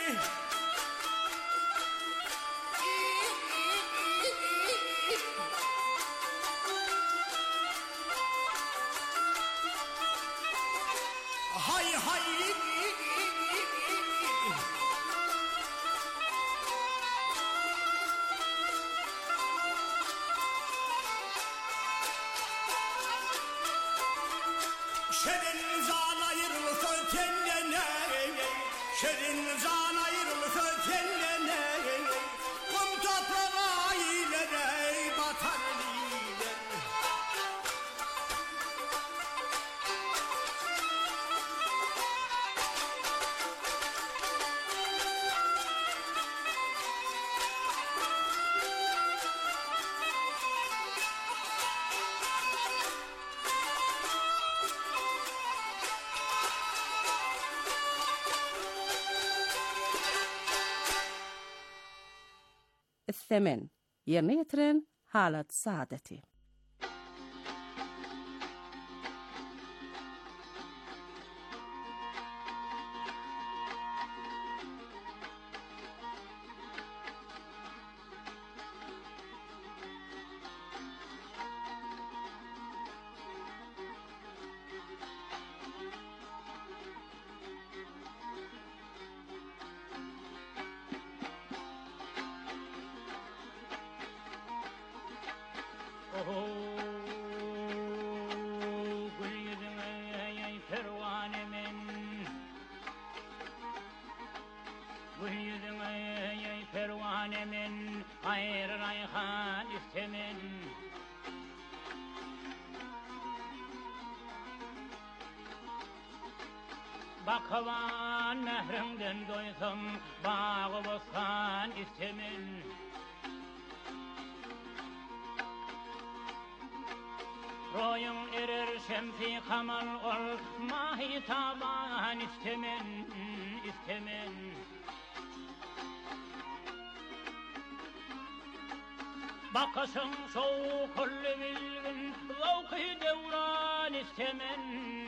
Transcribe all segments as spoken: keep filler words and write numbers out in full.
Hay hay şerin zan ayrılık kendine, şerin zan ayrılık kendine, kum toprağa ile de batar lider. الثمن yerine getiren halat saadeti. pervanemin hayır rayhan istemin bakavan nehrinden doysam bağı bostan istemin royun erir şemsi kamal ol mahi taban istemin istemin bakasın soğuk kullu bilgin zavkı devran istemin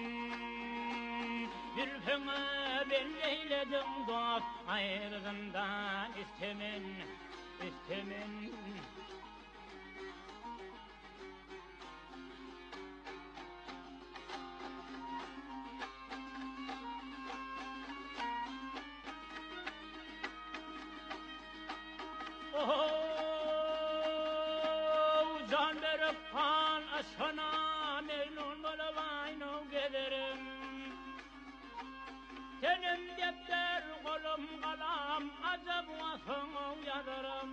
zülfüne belleyledim dost ayrılığından istemin istemin oh can verip kan aşkına memnun olayım gelirim senin defter kolum kalam azap vasfını yazarım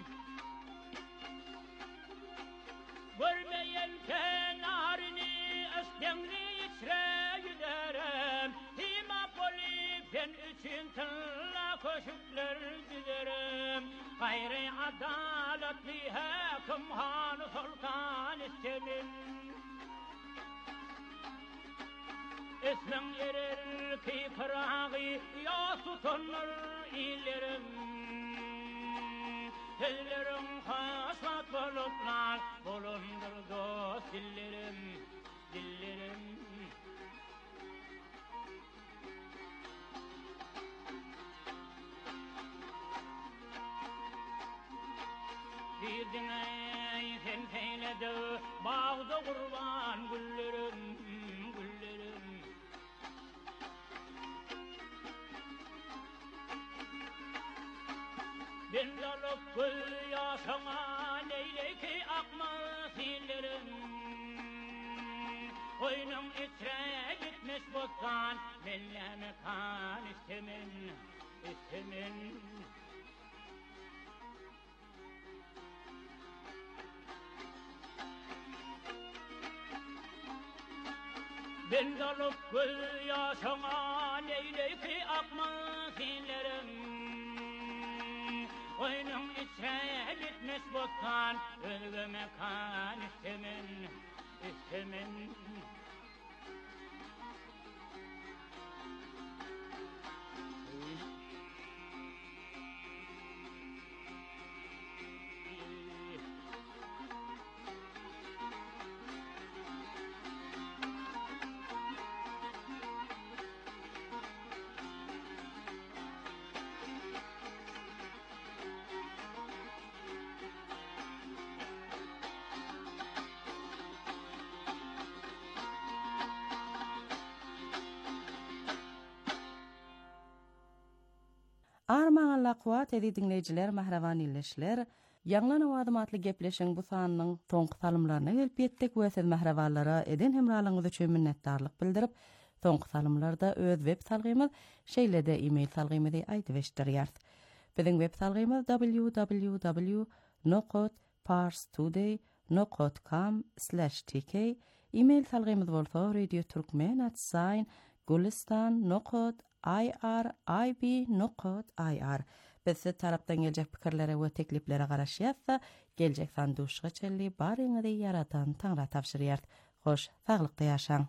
görmeyen kenarını östengri içre giderim hima polifen için tınla koşuklar giderim gayri adaletli hakim hanı sultan istemin ismin yerir ki kırağı ya tutunur illerim Dillerim haşmat bulutlar bulundur dost dillerim dillerim Girdin ey sen feyledi bağda kurban güllerim güllerim Ben dalıp gül yaşama neyle ki akma sillerim Koynum içre gitmiş bostan melleme kan istemin istemin Ben dalıp gül yaşama neyle ki akma sillerim Koynum içre bitmiş bostan ölgüme kan istemin istemin Armaňa laqwat edi dinleýijiler, mahrawan illeşler. Ýanglan awadymatly gepleşiň bu sanynyň soňky salymlaryna gelip ýetdik we siz mahrawanlara eden hemralygyňyz üçin minnetdarlyk bildirip, soňky salymlarda öz web salgymyz şeýlede e-mail salgymyzy aýdyp eşdirýär. Biziň web salgymyz w w w nokta parstoday nokta com slash t k. E-mail salgymyz bolsa radio turkmen at sign gulistan nokta irib nokta ir. Biz tarapdan geljek pikirlere we tekliplere garaşýatsa, geljek sanduşga çelli baryňyzy yaratan taňra tapşyrýar. Hoş, saglykda ýaşaň.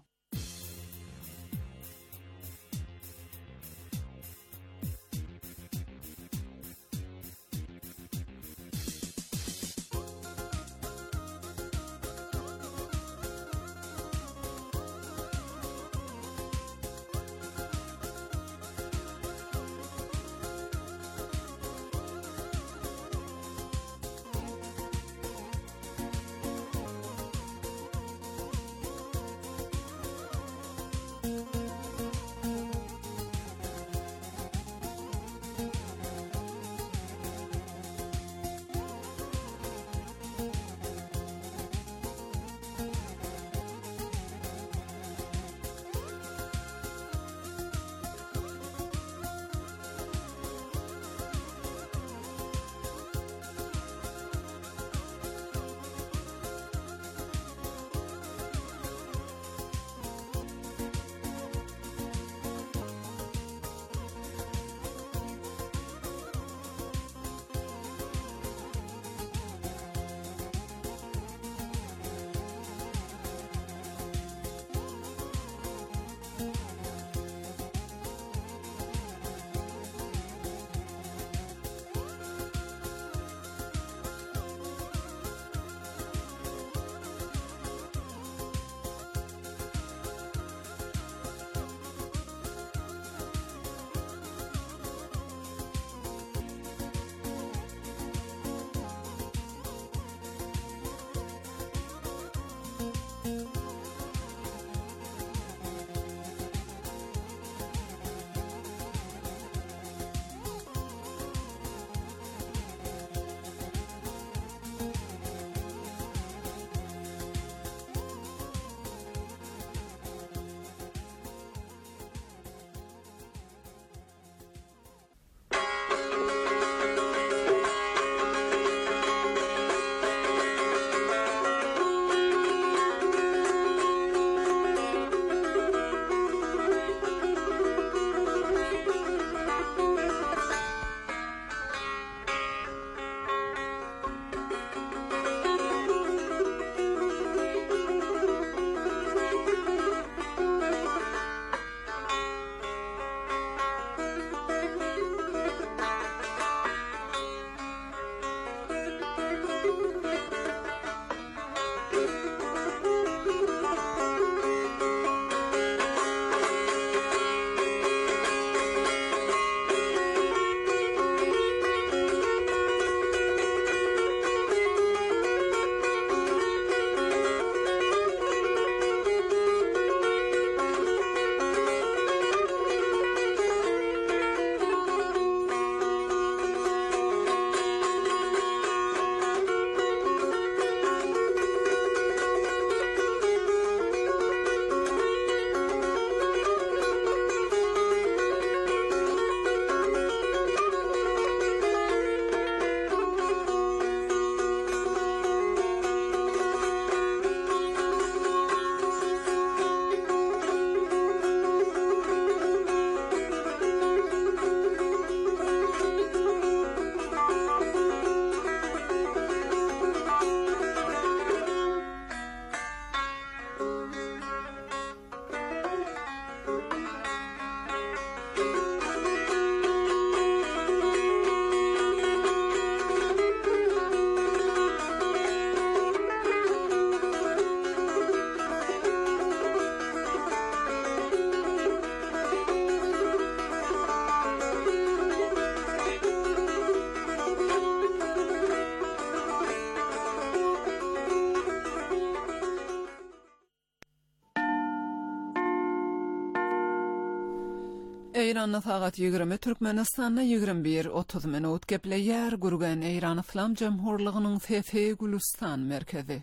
Eýranyň sagat ýigirmi, Türkmenistanyň ýigirmi bir otuz minut gepleýär gurgan Eýran Islam Jamhurlygynyň Fefe Gulistan merkezi.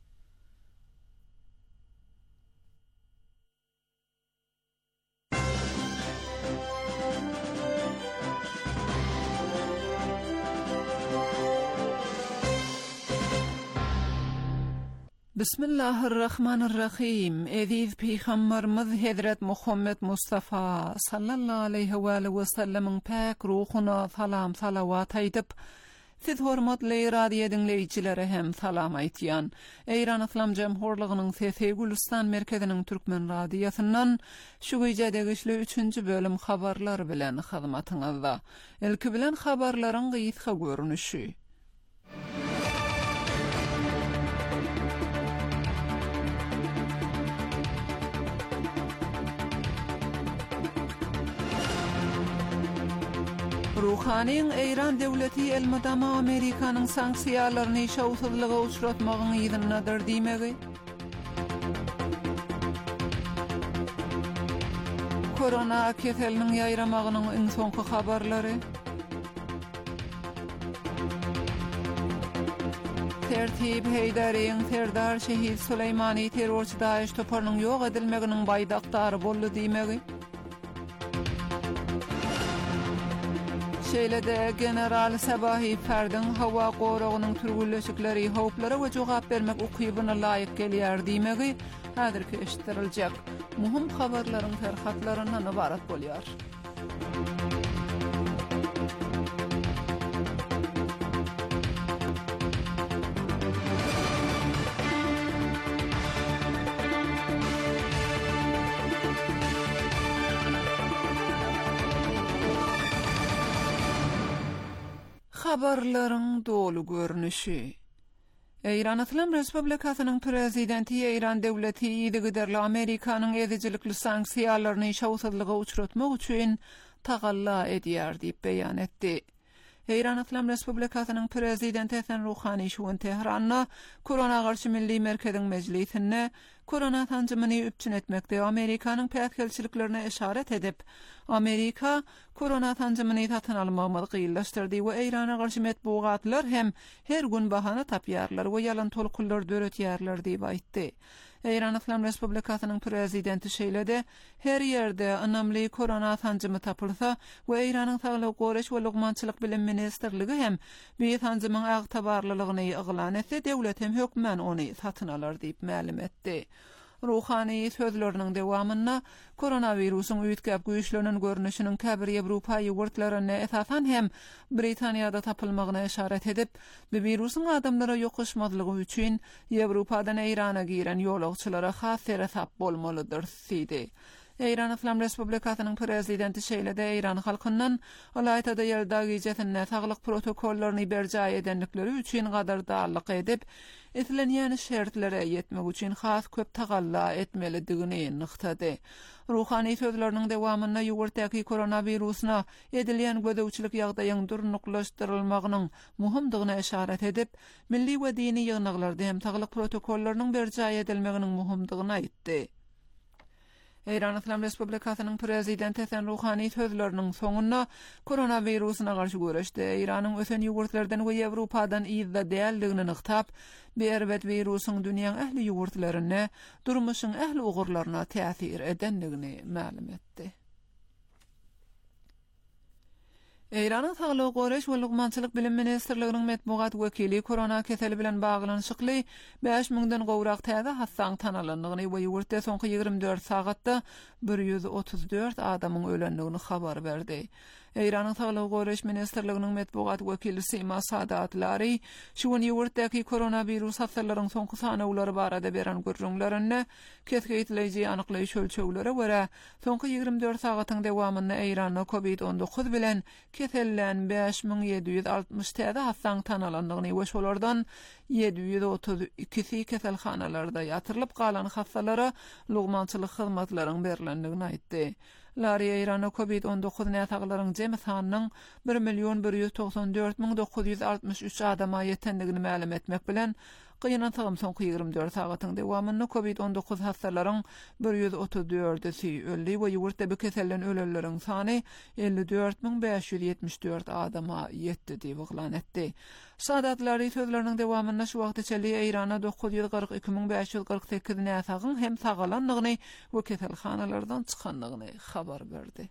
Bismillahirrahmanirrahim. Eziz Peygamberimiz Hazret Muhammed Mustafa sallallahu aleyhi ve sellem'in pek ruhuna salam salavat aýdyp, siz hormatly radio dinleýiçilere hem salam aýtýan. Eýran Islam Jamhurlygynyň Fefe Gulistan merkeziniň türkmen radiosundan şu güýjedegi üçünji bölüm habarlar bilen hyzmatyňyzda. Ilki bilen habarlaryň gysga görnüşi. Ruhaniň Eýran döwleti elmadama Amerikanyň sanksiýalaryny şawsuzlyga uçratmagyny ýygynadyr diýmegi. Korona keseliniň ýaýramagynyň iň soňky habarlary. Tertip Heydariň Serdar Şehit Süleýmany terrorçy Daeş toparynyň ýok edilmeginiň baýdaktary boldy diýmegi. Şeýlede General Sabahi Ferdin hawa goragynyň türgülleşikleri howplara we jogap bermek ukybyna laýyk gelýär diýmegi häzirki eşitdiriljek. Muhim habarlaryň terhatlaryndan ibarat bolýar. Habarlaryň dolu görnüşi. Eýran Islam Respublikasynyň prezidenti Eýran döwleti ýygyderli Amerikanyň ezijilikli sanksiýalaryny şawsuzlyga uçratmak üçin tagalla edýär diýip beýan etdi. Eýran Islam Respublikasynyň prezidenti Hasan Ruhani şuň Tehranda Korona garşy milli merkeziň mejlisinde korona tanjymyny üpçün etmekde Amerikanyň päýtgelçiliklerine işaret edip, Amerika korona tanjymyny tatyn almagy gyllaşdyrdy we Eýrana garşy metbuatlar hem her gün bahana tapýarlar we ýalan tolkunlar döretýärler diýip aýtdy. Eýran Islam Respublikasynyň prezidenti şeýlede her ýerde anamly korona tanjymy tapylsa we Eýranyň Saglyk goraş we lugmançylyk bilim ministrligi hem bu tanjymyň agtabarlylygyny eglan etse, döwlet hem hökmen ony satyn alar diýip ma'lum etdi. Ruhani sözlerinin dewamında koronavirusyň üýtgäp güýçlenen görnüşiniň käbir Ýewropa ýurtlaryna esasan hem Britaniýada tapylmagyna işaret edip, bu virusyň adamlara ýokuşmadlygy üçin Ýewropadan Eýrana giren ýolagçylara has terasap bolmalydyr diýdi. Eýran Islam Respublikasynyň prezidenti şeýlede Eýran halkyndan alaýtada ýerda gijetine saglyk protokollaryny berjay edenlikleri üçin gadar dağlyk edip, etlenýän şertlere ýetmek üçin has köp tagalla etmelidigini nyktady. Ruhani sözleriniň dewamynda ýurtdaky koronawirusyna edilýän gödäwçilik ýagdaýynyň durnuklaşdyrylmagynyň muhimdigine işaret edip, milli we dini ýygnaklarda hem saglyk protokollarynyň berjay edilmeginiň muhimdigini aýtdy. Eýran Islam Respublikasynyň prezidenti Hasan Ruhani sözleriniň soňunda koronawirusyna garşy göreşde Eýranyň ösen ýurtlardan we Ýewropadan ýyzda däldigini nyktap, berbet wirusyň dünýäň ähli ýurtlaryna, durmuşyň ähli ugurlaryna täsir edenligini ma'lum etdi. Eýranyň Saglyk goraş we lugmançylyk bilim ministrliginiň metbuat wekili korona keseli bilen baglanyşykly beş miňden gowrak täze hassang tanalandygyny we ýurtda soňky ýygrimi dört sagatda bir ýüz otuz dört adamyň ölendigini habar berdi. Eýranyň Saglyk goraş ministrliginiň metbuat wekili Sima Sadatlary şuň ýurtdaky koronavirus hastalylaryň soňky sanawlary barada beren görüňlerini kesgi ýetleýiji anyklaýyş ölçeglere görä soňky ýygrimi dört sagatyň dewamynda Eýranda covid on dokuz bilen kesellen beş miň ýedi ýüz altmyş täze hassang tanalandygyny we şolardan ýedi ýüz otuz iki keselhanalarda ýatyrylyp galan hastalara lugmançylyk hyzmatlaryň berilendigini aýtdy. Lari Eýrana covid on dokuz näsaglaryň jemy sanynyň bir milyon bir ýüz toksan dört miň dokuz ýüz altmyş üç adama ýetendigini ma'lum etmek bilen Gynansagam soňky ýygrimi dört sagatyň dowamyny covid on dokuz hastalaryň bir ýüz otuz dördi öldi we ýurtda bu kesellen ölenleriň sany elli dört bin beş ýüz ýetmiş dört adama ýetdi diýip oglan etdi. Sadatlary sözleriniň dowamyna şu wagt içinde Eýrana dokuz ýüz kırk iki bin beş ýüz kırk sekiz näsagyň hem sagalanlygyny we keselhanalardan çykanlygyny habar berdi.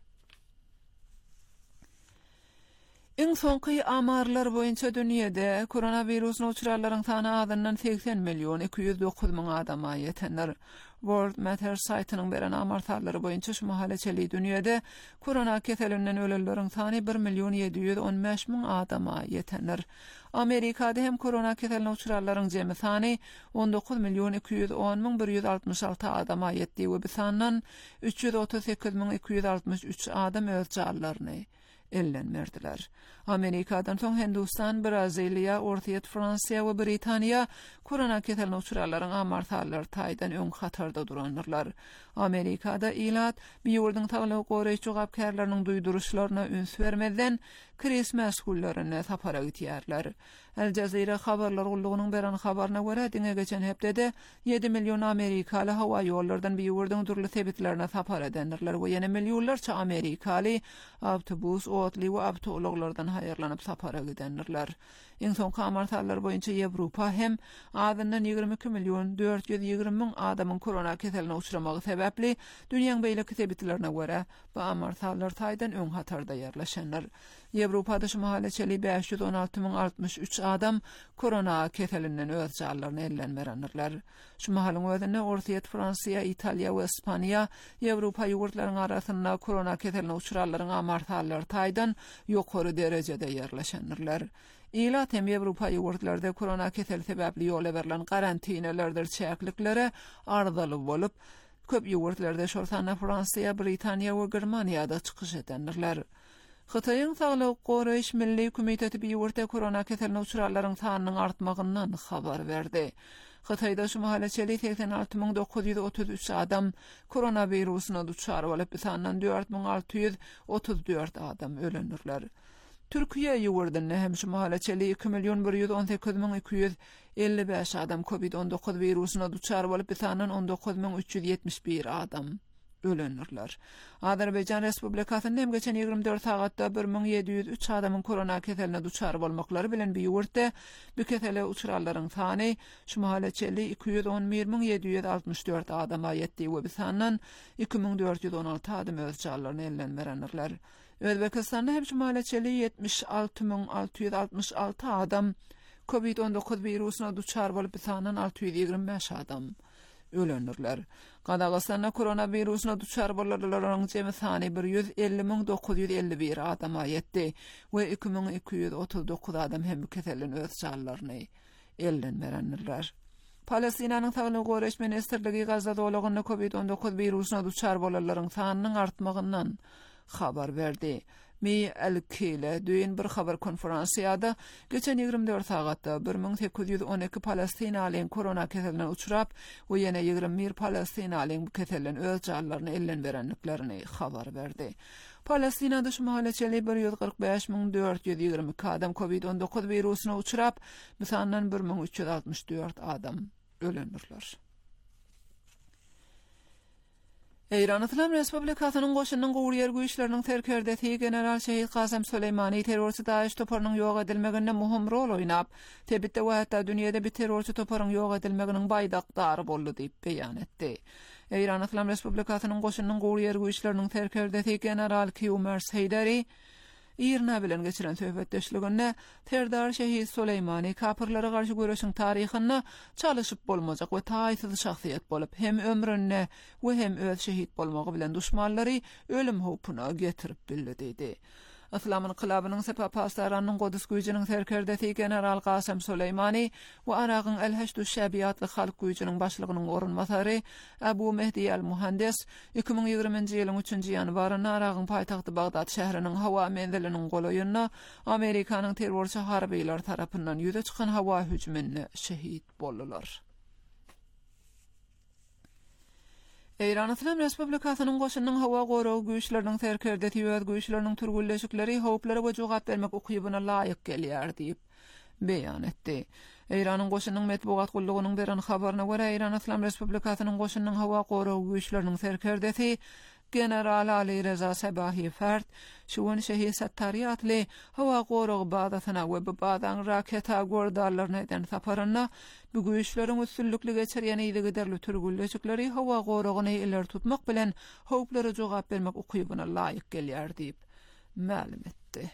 Iň soňky amarlar boýunça dünýede koronawirusyň uçurarlaryň sany adyndan seksen milyon iki ýüz dokuz bin adama ýetenler. World Matters saytynyň beren amarlary boýunça şu mahaleçeli dünýede korona keselinden ölenleriň sany bir milyon yedi ýüz on beş bin adama ýetenler. Amerikada hem korona keseline uçurarlaryň jemy sany on dokuz milyon iki ýüz on bin bir ýüz altmış alty adama ýetdi we bu sandan üç ýüz otuz sekiz bin iki ýüz altmış üç adam öz jarlaryny ellenmerdiler. Amerikadan soň Hindistan, Braziliya, Ortaýat Fransiýa we Britaniýa korona keseline uçurarlaryň amartallary taýdan öň hatarda duranlar. Amerikada ilat bir ýurdun taglygy goraýçy gapkarlarynyň duýduruşlaryna üns bermeden kris mäsgullaryny tapara gitýärler. El Jazeera habarlar gullugynyň beren habaryna görä diňe geçen hepdede yedi milyon Amerikaly hawa ýollardan bir ýurdun durly sebitlerine tapara edenler we ýene milyonlarça Amerikaly awtobus, otly we awtologlardan hayırlanıp sapara gidenler. Iň soňky amartallar boýunça Ýewropa hem adyndan ýygrimi iki milyon dört ýüz ýygrimi bin adamyň korona keseline uçuramagy sebäpli dünýäň beýle sebitlerine görä bu amartallar taýdan öň hatarda ýerleşenler. Ýewropada şu mahaleçeli beş ýüz on alty bin altmış üç adam korona keselinden öz jarlaryny ellenmerenler. Şu mahalyň özünde Ortaýat Fransiýa, Italiýa we Ispaniýa Ýewropa ýurtlarynyň arasynda korona keseline uçurarlaryň amartallary taýdan ýokary derejede ýerleşenler. İlat hem Ýewropa ýurtlarynda korona keseli sebäpli ýola berilen karantinalardyr çäkliklere ardaly bolup, köp ýurtlarda şolsana Fransiýa, Britaniýa we Germaniýada çykyş edenler. Xitoýyň Saglyk goraýyş milli komiteti bir ýurtda korona keseline uçurarlaryň sanynyň artmagyndan habar berdi. Xitoýda şu mahaleçeli seksen alty bin dokuz ýüz otuz üç adam koronawirusyna duçar bolup, sandan dört bin alty ýüz otuz dört adam ölenler. Türkiýe ýurdunda hem şu mahaleçeli iki milyon bir ýüz on sekiz bin iki ýüz elli beş adam covid on dokuz wirusyna duçar bolup, sandan on dokuz bin üç ýüz ýetmiş bir adam ölenler. Azerbaýjan Respublikasyny hem geçen ýygrimi dört sagatda bir bin yedi ýüz üç adamyň korona keseline duçar bolmaklary bilen bir ýurtda bu kesele uçurarlaryň sany şu mahaleçeli iki ýüz on bir bin yedi ýüz altmış dört adama ýetdi we bu sandan iki bin dört ýüz on alty adam öz jarlaryny ellenmerenler. Özbekistanda hem şu mahaleçeli yetmiş alty bin alty ýüz altmış alty adam covid on dokuz wirusyna duçar bolup, bu sandan altı ýüz ýygrimi beş adam ölenler. Qadagystanda koronawirusyna duçar bolanlaryň jemy sany bir ýüz elli bin dokuz ýüz elli bir adama ýetdi we iki bin iki ýüz otuz dokuz adam hem bu keselen öz jarlaryny ellenmerenler. Palestinanyň Saglyk goraýyş ministrligi Gazza dowlagyny covid on dokuz wirusyna duçar bolanlaryň sanynyň artmagynyň habar berdi. Mi el-Kile düýün bir habar konferensiýada geçen ýygrimi dört sagatda bir bin sekiz ýüz on iki Palestinalyň korona keseline uçurap we ýene ýygrimi bir Palestinalyň bu keselen öz jarlaryny ellenmerenliklerini habar berdi. Palestinada şu mahaleçeli bir ýüz kırk beş bin dört ýüz ýygrimi iki adam covid on dokuz wirusyna uçurap, bu sandan bir bin üç ýüz altmış dört adam ölenler. Eýran Islam Respublikasynyň goşunyň gowrýar güýçleriniň terkerdeti general Şehit Kasem Süleymani terrorçy Daeş toparynyň ýok edilmeginde muhim rol oýnap, tebitde we hatda dünýede bir terrorçy toparynyň ýok edilmeginiň baýdakdary boldy diýip beýan etdi. Eýran Islam Respublikasynyň goşunyň gowrýar güýçleriniň terkerdeti general Qumar Seydari İrna bilen geçiren söhbetdeşliginde Terdar Şehit Süleymani kapyrlara garşy göreşiň taryhyna çalışyp bolmajak we taýsyz şahsiýet bolup, hem ömrüne we hem öz şehit bolmagy bilen düşmanlary ölüm hopuna getirip bildi dedi. Islamyň kylabynyň sepapastaranyň Godus güýjiniň serkerdeti general Kasem Süleymani we Aragyň el-Heşdü Şäbiýatly halk güýjiniň başlygynyň orunmasary Abu Mehdi el-Muhandis iki bin ýygrimiňji ýylyň üçünji ýanwaryna Aragyň paýtagty Bagdad şäheriniň hawa menziliniň golaýyna Amerikanyň terrorçy harbylar tarapyndan ýüze çykan hawa hüjümine şehit boldular. Eýran Islam Respublikasynyň goşunyň hawa goragy güýçleriniň terkerdeti we güýçleriniň türgülleşikleri howplary we jogap bermek ukybyna laýyk gelýär diýip beýan etdi. Eýranyň goşunyň medpugat gullugynyň beren habaryna görä, Eýran Islam Respublikasynyň goşunyň hawa goragy güýçleriniň serkerdesi General Ali Reza Sabahi Fert şuun şehi Sattari atly hawa goragy badasyna we bu badan raketa gordarlaryna eden saparyna bu güýçleriň üstünlükli geçirýän ýygy derli türgülleşikleri hawa goragyny iler tutmak bilen howplara jogap bermek ukybyna laýyk gelýär diýip ma'lum etdi.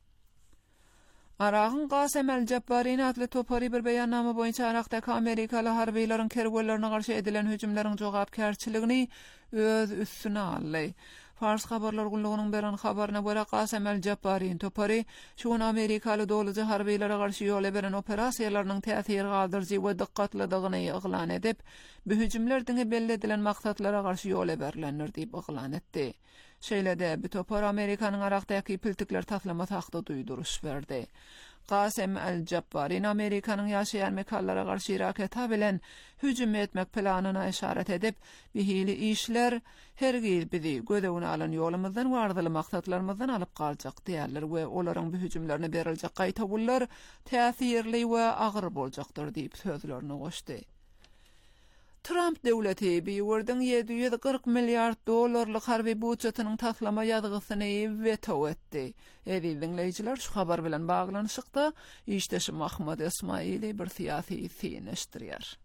Arağın Qasem el-Jabbarin adlı topary bir beýannama boýunça Araqdaky Amerikaly harbiýlaryň kerwellerine garşy edilen hüjümleriň jogapkärçiligini öz üstüne aldy. Fars habarlar gullugynyň beren habaryna görä Qasem el-Jabbarin topary şuun Amerikaly dowlaty harbiýlara garşy ýol beren operasiýalarynyň täsir galdyrjy we dikkatlydygyny eglan edip, bu hüjümlerdiň belli edilen maksatlara garşy ýol berilenler diýip eglan etdi. Şeýlede bu topar Amerikanyň Araqdaky piltikler taslama haqda duýduruş berdi. Qasem el-Jabbarin Amerikanyň ýaşaýan mekanlara garşy raketa bilen hüjüm etmek planyna işaret edip, bihili işler hergil bizi gödegine alan ýolumyzdan wardyly maksatlarymyzdan alyp galjak diýerler we olaryň bu hüjümlerine beriljek gaýtawullar täsirli we agyr boljakdyr diýip sözlerini goşdy. Trump döwleti biýerden ýedi ýüz kırk milliard dollarlyk harby budjetynyň taslama ýadygysyny veto etdi. Eýdi dinleýijiler şu habar bilen baglanyşykda işdeşi Mahmud Ismaili bir syýasy syneşdirýär.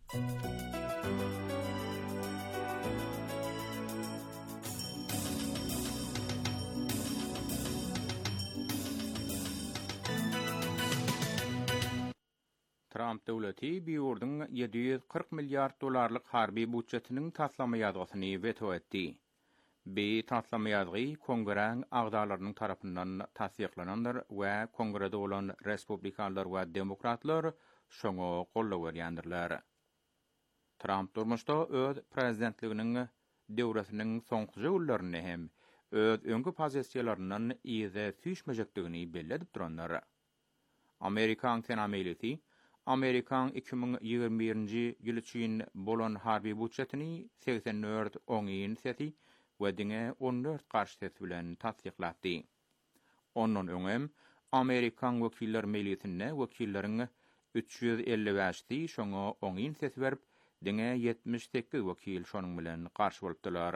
Trump döwleti biýerden ýedi ýüz kırk milliard dollarlyk harby budjetiniň taslama ýadygysyny veto etdi. Bu taslama ýadygy Kongreň agdalarynyň tarapyndan tasdiklanandyr we Kongrede bolan Respublikanlar we Demokratlar şoňa gollap berýändirler. Trump durmuşda öz prezidentliginiň döwretiniň soňky ýyllaryny hem öz öňkü pozisiýalarynyň ýyzy süýşmejekdigini belli edip duranlar. Amerikan Senaty Amerikan iki bin ýygrimi birinji ýyl üçin bolan harby budjetini seksen dört oňyn sesi we diňe on dört garşy ses bilen tasdiklatdy. Ondan öňem Amerikan wekiller mejlisine wekilleriň üç ýüz elli beşi şoňa oňyn ses berip, diňe yetmiş sekiz wekil şonuň bilen garşy bolupdylar.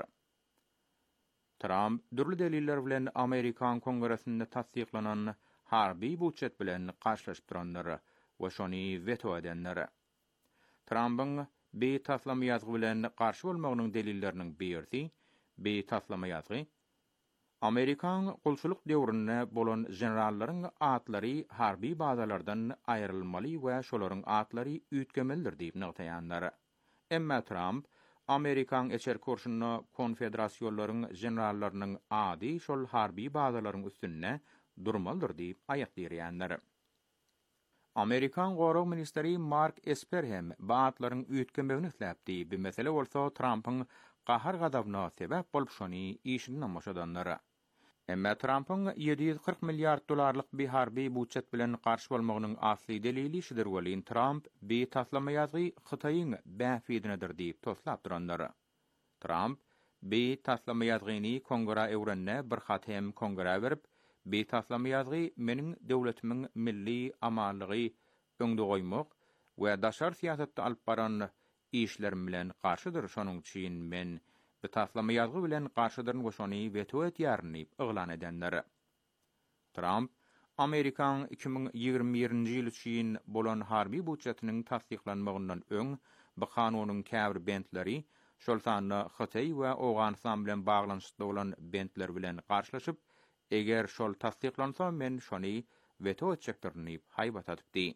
Trump dürli deliller bilen Amerikan Kongresinde tasdiklanan harby budjet bilen garşylaşyp duranlar we şony veto edenler. Trump'yň bu taslama ýazygy bilen garşy bolmagynyň delilleriniň birisi, bu taslama ýazygy Amerikan gulçuluk döwründe bolan generallaryň atlary harby bazalardan aýrylmaly we şolaryň atlary üýtgemelidir diýip nagtaýanlar. Emma Trump Amerikan eçer kurşuny konfederasiýonlaryň generallarynyň ady şol harby bazalaryň üstünde durmalydyr diýip aýakdyrýanlar. Amerikan Gorak Ministeri Mark Esper hem baatlaryň üýtgemegini isläpdi. Bu mesele bolsa Trump'yň gahar gadabyna sebäp bolup şony işini namaşadanlar. Emma Trump'yň ýedi ýüz kırk milliard dollarlyk bir harby budjet bilen garşy bolmagynyň asly delili şudur welin Trump bu taslama ýazygy Hytaýyň bäfidinidir diýip toslap duranlar. Trump bu taslama ýazygyny Kongre ewrenine bir hat hem Kongre berip, bu taslama ýazygy meniň döwletimiň milli amanlygy öňde goýmak we daşar siýasatda alyp baran işlerim bilen garşydyr. Şonuň üçin men bu taslama ýazygy bilen garşydyryň goşany veto etýärni eglan edenler. Trump Amerikan iki bin ýygrimi birinji ýyl üçin bolan harby budjetiniň tasdiklanmagyndan öň bu kanunyň käbir bentleri şol sanly Hytaý we Owganistan bilen baglanyşykda bolan bentler bilen garşylaşyp, eger şol tasdiklansa men şony veto etjekdirni haýbat atypdy.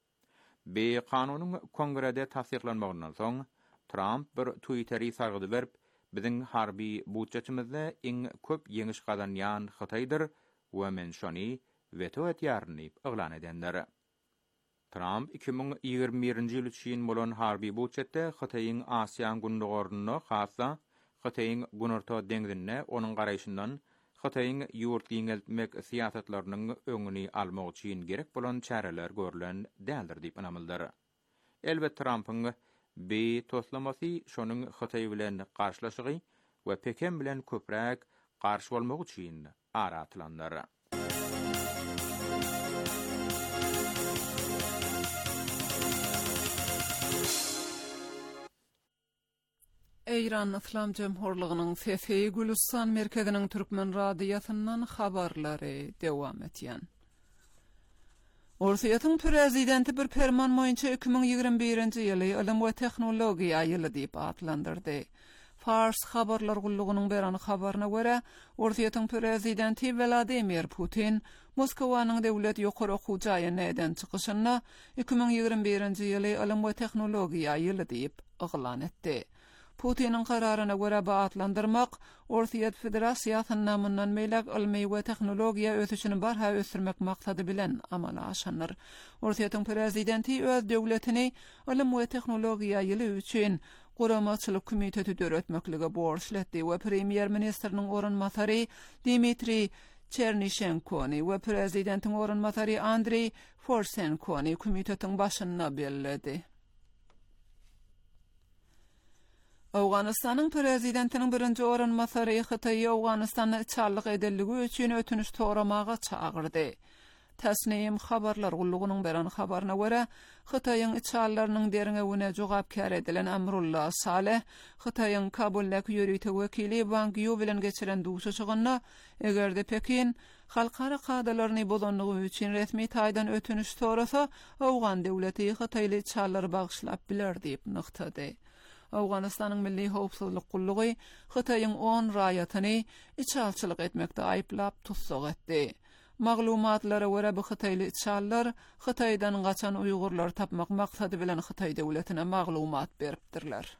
Bu kanunyň Kongrede tasdiklanmagyndan soň Trump bir Twitter'i sargydy berip, biziň harby budjetimizde iň köp ýeňiş gazanýan Hytaýdyr we men şony veto etýärni eglan edenler. Trump iki bin ýygrimi birinji ýyl üçin bolan harby budjetde Hytaýyň Asiýan gündogaryny hassa Hytaýyň Günorta deňzine onuň garaýşyndan Hytaýyň ýurt ýeňeltmek siýasatlarynyň öňüni almak üçin gerek bolan çäreler görülen däldir diýip anamyldar. Elbet Trump'yň bu toslamasy şonuň Hytaý bilen garşylaşygy we Pekin bilen köpräk garşy bolmak üçin aratylanlar. Eýran Islam Jemhurlygynyň Fefe Gülistan merkeziniň Türkmen radiýasyndan habarlary dewam etýän. Orsiýatyň prezidenti bir ferman boýunça iki bin ýygrimi birinji ýyly ilim we tehnologiýa ýyly diýip atlandyrdy. Fars habarlar gullugynyň beran habaryna görä, Orsiýatyň prezidenti Vladimir Putin Moskwanyň dewlet ýokary okuw jaýyna eden çykyşyna iki bin ýygrimi birinji ýyly ilim we tehnologiýa ýyly diýip oglan etdi. Putin'in kararına göre baatlandırmak, Orsiýat Federasiýasynyň namyndan meýlek ilmi we tehnologiýa ösüşini barha ösürmek maksady bilen amala aşanlar. Orsiýatyň prezidenti öz döwletini ilim we tehnologiýa ýyly üçin Guramaçylyk komiteti döretmekligi borçlatdy we premier ministriniň orunmasary Dmitri Chernyshenkony we prezidentiň orunmasary Andrey Forsenkony komitetiň başyna bellädi. Awganystanyň prezidentiniň birinji orunmasary Hytaýy Awganystanyň içarlyk edelligi üçin ötünüş toramaga çagyrdy. Tasnim habarlar gullugynyň beran habaryna görä, Hytaýyň içarlarynyň derine öne jogapkar edilen Amrullah Saleh, Hytaýyň Kabuldaky ýöreýte wekili Wang Yu bilen geçiren duşuşygyna, egerde Pekin halkara kadalaryny bozanlygy üçin resmi taýdan ötünüş torasa, Awgan döwleti Hytaýly içarlary bagşlap biler diýip nyktady. Awganystanyň milli howpsuzlyk gullugy Hytaýyň on raýatyny içalçylyk etmekde aýplap tutsak etdi. Maglumatlara görä bu Hytaýly içallar Hytaýdan gaçan Uýgurlar tapmak maksady bilen Hytaý döwletine maglumat beripdirler.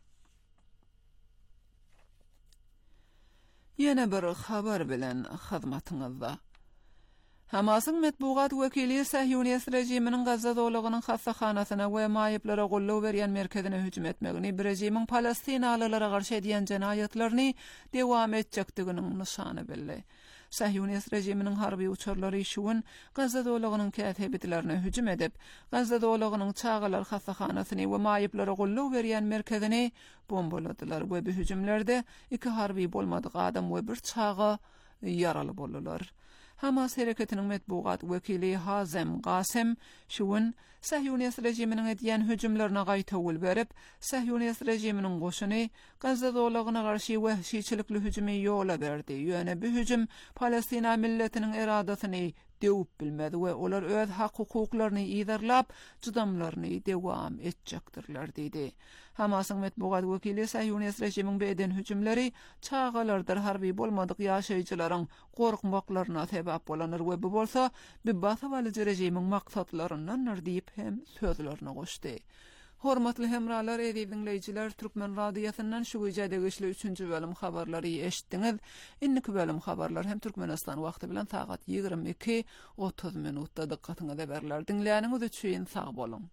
Ýene bir habar bilen hyzmatyňyzda. Hamasyň metbugat wekili Sahyuniýet rejiminiň Gazza dowlagynyň hassahanasyna we maýyplara gollaw berýän merkezine hüjüm etmegini, bir rejimiň Palestinalylara garşy edýän jenaýatlaryny dewam etjekdiginiň nyşany belli. Sahyuniýet rejiminiň harby uçurlary şuwun Gazza dowlagynyň kätebitlerine hüjüm edip, Gazza dowlagynyň çağalar hassahanasyny we maýyplara gollaw berýän merkezini bombaladylar we bu hüjümlerde iki harby bolmadyk adam we bir çağa ýaraly boldular. Hamas hereketiniň metbugat wekili Hazem Qasem şuwun Sahyuniýet rejiminiň edýän hüjümlerine gaýtawul berip, Sahyuniýet rejiminiň goşuny Gazza dowlagyna garşy wehşiçilikli hüjümi ýola berdi. Ýöne bu hüjüm Palestina milletiniň eradasyny dewip bilmedi we olar öz hak hukuklaryny ýydarlap, jydamlaryny dewam etjekdirler diýdi. Hamasyň metbugat wekili Sahyuniýet rejiminiň beden hüjümleri çağalardyr harby bolmadyk ýaşaýjylaryň gorkmaklaryna sebäp bolanır we bu bolsa bir basawaly rejimiň maksatlaryndandyr diýip hem sözlerini goşdy. Hormatly hemralar, edi dinleyijiler, Türkmen radiýasyndan şu güýjede geçli üçünji bölüm habarlary eşitdiňiz. Inniki bölüm habarlar hem Türkmenistan wagty bilen saat ýygrimi iki otuz minutda dikkatyňyza berler. Dinleýäniňiz üçin sag bolun.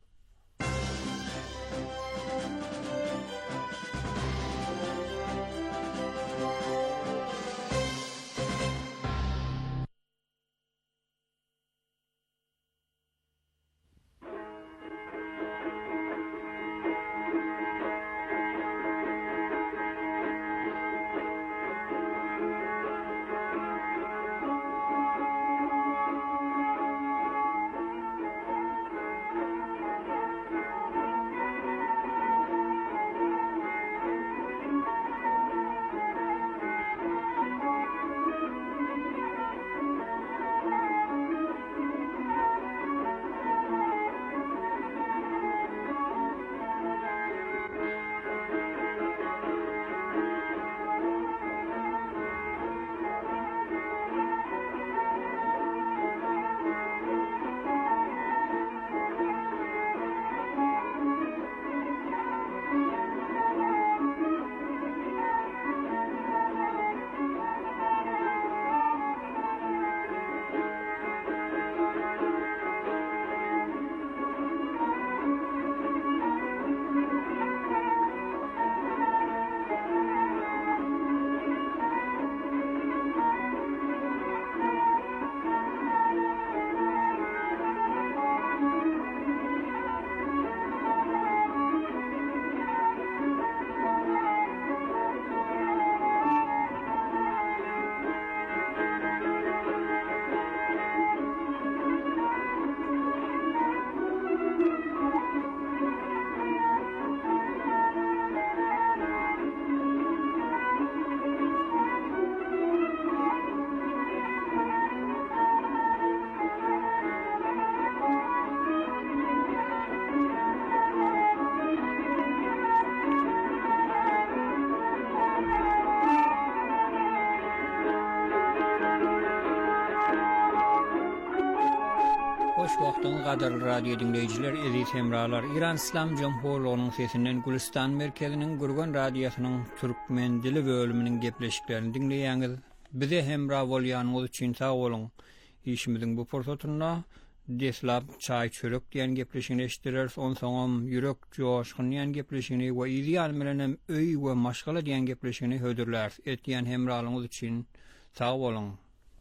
Hoş wagtyň gadarly radio dinleyijiler, ezi hemralar. İran İslam Jomhurluğunyň sesinden Gülistan merkeziniň Gurgan radiosynyň türkmen dili bölüminiň gepleşiklerini dinleýäňiz. Bize hemra bolýanyňyz üçin sag bolun. İşimiziň bu pursatynda deslap çay çörek diýen gepleşigini eşitdirers, onsoňam ýürek joşgyn diýen gepleşigini we ideal bilen öý we maşgala diýen gepleşigini hödürler. Etýän hemralyňyz üçin sag bolun.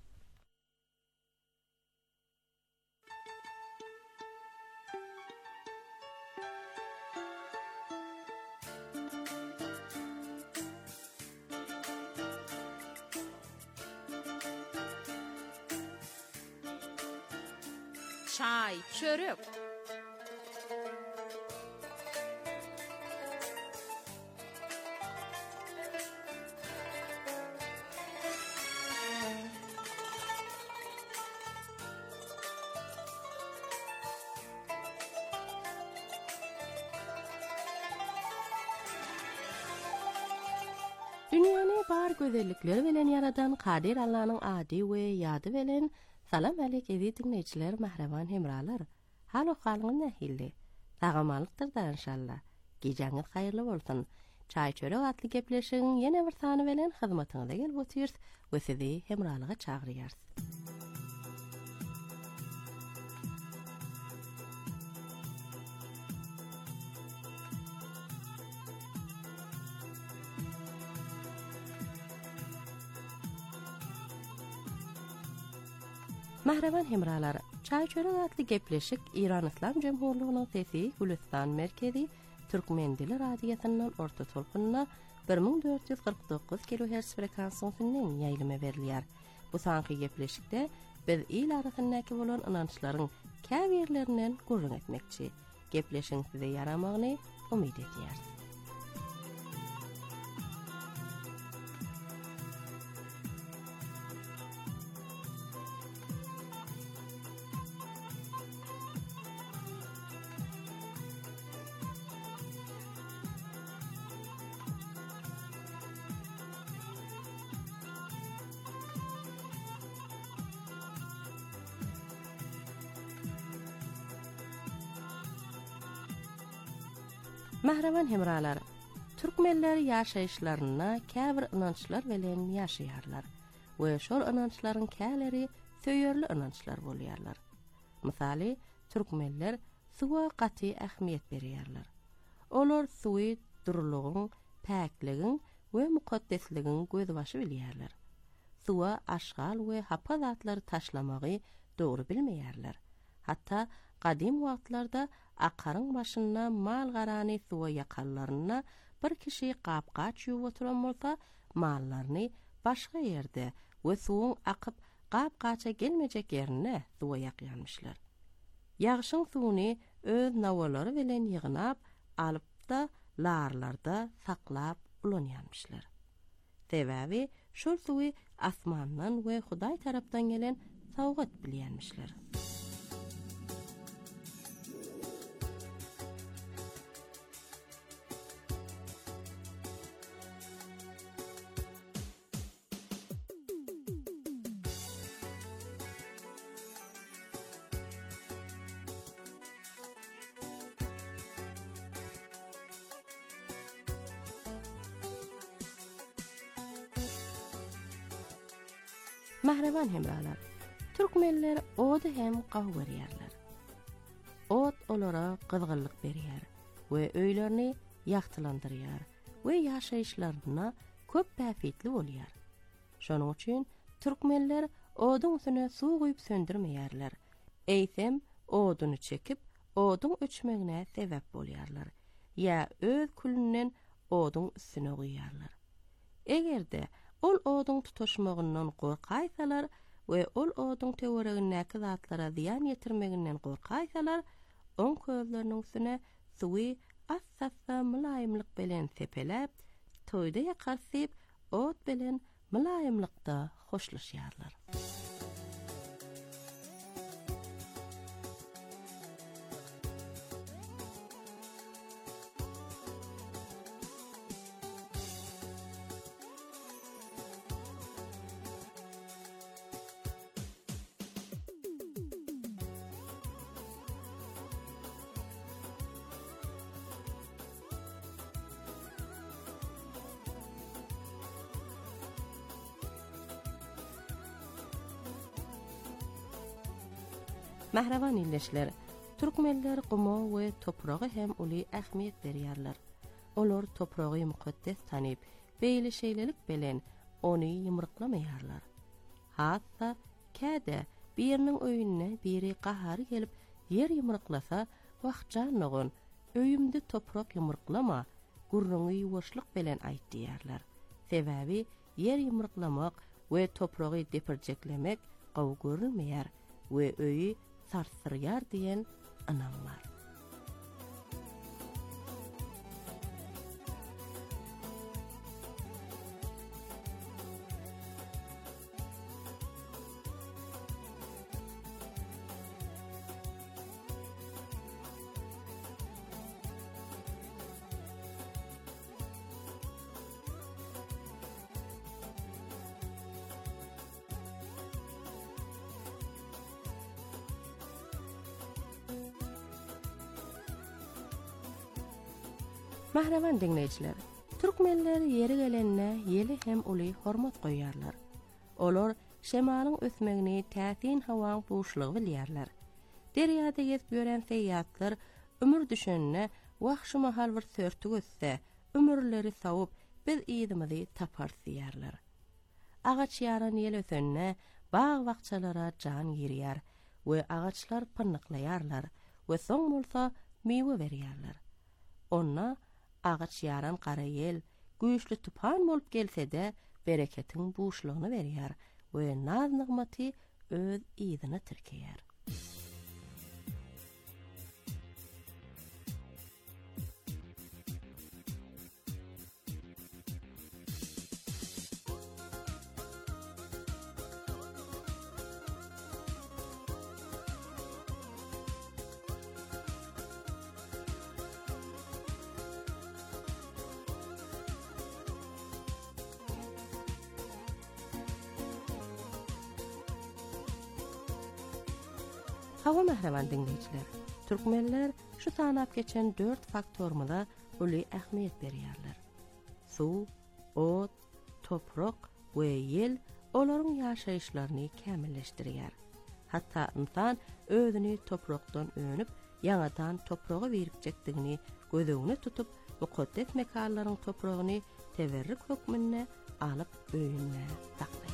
Çay, çörek. Dünýäni bar gözellikleri bilen yaradan Kadir Allah'ın ady we ýady bilen salam alek edi dinleyijiler, mahraman hemralar. Halo halyňyz nähildi? Tagamalyktır da inşallah. Gejaňyz haýyrly bolsun. Çay çörek atly gepleşiň ýene bir sany bilen hyzmatyňyza gelip otyrs we sizi hemralyga çagyrýars. Mahraman hemralar, çay çörek atly gepleşik İran İslam Jomhurluğunyň sesi Gülistan merkezi türkmen dili radiosynyň orta tolkunna bir ming dört ýüz gyrk dokuz kilohertz frekansiýasynyň ýaýlymy berilýär. Bu sanky gepleşikde biz il arasyndaky bolan inançlaryň käbirlerinden gurrun etmekçi. Gepleşiň size ýaramagyny umyt edýäris. Mahraman hemralar, türkmenler ýaşaýyşlaryna käbir inançlar bilen ýaşaýarlar we şol inançlaryň käleri söýerli inançlar bolýarlar. Misaly, türkmenler suwa gaty ähmiýet berýärler. Olar suwy durlugyň, päkligiň we mukaddesligiň gözbaşy bilýärler. Suwa aşgal we hapa zatlary taşlamagy dogry bilmeýärler. Hatda qadim wagtlarda akaryň başyna mal garany suwa ýakallaryna bir kişi gapgaç ýuwup oturan bolsa, mallaryny başga ýerde we suwuň akyp gapgaça gelmejek ýerine suwa ýakýanmyşlar. Ýagşyň suwuny öz nawalary bilen ýygnap alyp da larlarda saklap ulanýanmyşlar. Sebäbi şol suwy asmandan we Hudaý tarapdan gelen sowgat bilýänmişler. Mahraman hemralar, türkmenler oda hem gaw berýärler. Ot olara gyzgynlyk berýär we öýlerini ýagtylandyrýar we ýaşaýyşlaryna köp bäfitli bolýar. Şonuň üçin türkmenler oduň üstüne suw goýup söndürmeýärler. Eýsem oduny çekip oduň öçmegine sebäp bolýarlar. Ya öz külünden oduň üstüne goýýarlar. Egerde ol oduň tutuşmagyndan gorkaýsalar we ol oduň teweregindäki zatlara ziýan ýetirmeginden gorkaýsalar, on közleriniň üstüne suwy assassa mylaýymlyk bilen sepelep, toýda ýakarsyp, ot bilen mylaýymlykda hoşlaşýarlar. Mahravan illeşler, Türkmenler gumo we toprağı hem uli ähmiýet berýärler. Olar toprağı mukaddes tanyp, beýle şeýlelik bilen ony ýymryklamaýarlar. Hatda käde biriniň öýüne biri gahary gelip yer ýymryklasa, wagtjanyň öýümde toprak ýymryklama, gurruňy ýuwaşlyk bilen aýtdyarlar. Sebäbi yer ýymryklamak we topragy depirjeklemek gawy görülmeýär we öýü sarsyrýar diýen anam bar. Mahravan dinleýijiler, türkmenler ýeri gelenine ýeli hem uly hormat goýýarlar. Olar şemalyň ösmegini täsin hawaň boşlugy bilýärler. Derýada ýetip ýören seýýatlar ömür düşenine wagşy mahal bir sörtü götse, ömürleri sawup biz ýydymyzy tapar diýärler. Agaç ýaran ýel ösenne baý wagtçalara jan girýär we agaçlar pynnyklaýarlar we soň bolsa meýwe berýärler. Onna agaç yaran qara yel, güýçli tupan bolup gelse-de bereketiň boşlugyny berýär we naz nygmaty öz ýygyny tirkeýär. Hawa mahravan dinleýijiler, türkmenler şu sanap geçen dört faktormada uly ähmiýet berýärler. Suw, ot, toprak we ýel olaryň ýaşaýyşlaryny kämilleşdirýär. Hatda insan özüni toprakdan önüp, ýa-dan topraga beripjekdigini gözegine tutup, mukaddes mekanlaryň topragyny teberrük hökmünde alyp öýünde saklaýar.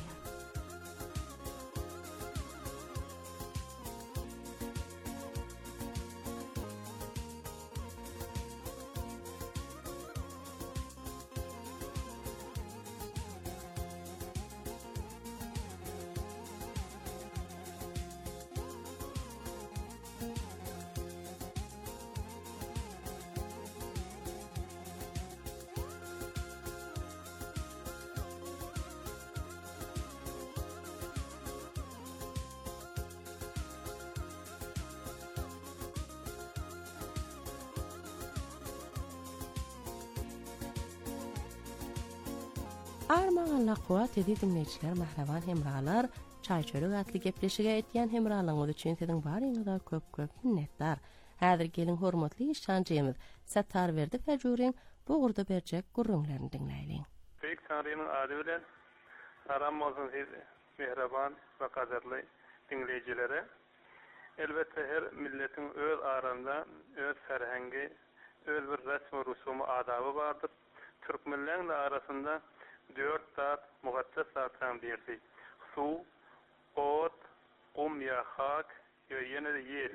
Armağanla kuat edi dinleyijiler, mahravan hemralar, çayçörük atly gepleşige etýän hemralaryňyz üçin siziň baryňyza köp-köp minnetdar. Häzir gelin hormatly işçanjymyz Sattar berdi Fajuriň bu gurda berjek gurrunlaryny dinleýin. Pek sanrynyň ady bilen salam bolsun siz mehraban we kadarly dinleýijilere. Elbetde her milletiň öz arasynda öz ferhengi, öz bir resmi rusumy adaby bardyr. Türkmenleriň arasynda dört tat mukaddes zatdan berdi. Su, ot, qum ya hak, ýene de ýer.